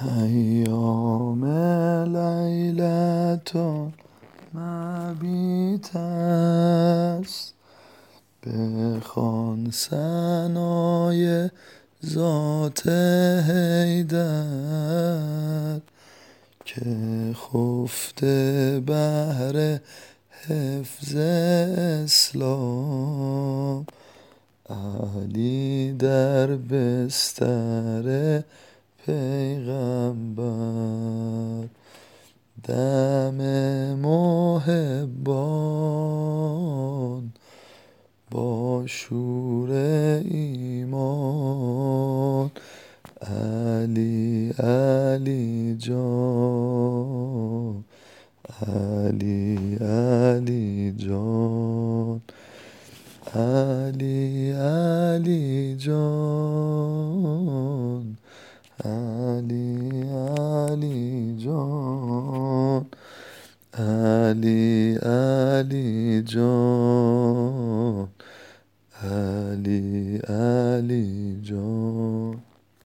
ایام لیلتون مبیت است، بخوان ثنای ذات حیدر که خفته بهر حفظ اسلام. علی در بستر پیغمبر، دم محبان با شور ایمان. علی علی جان، علی علی جان، علی علی جان، علی علی جان، علی علی جان، علی علی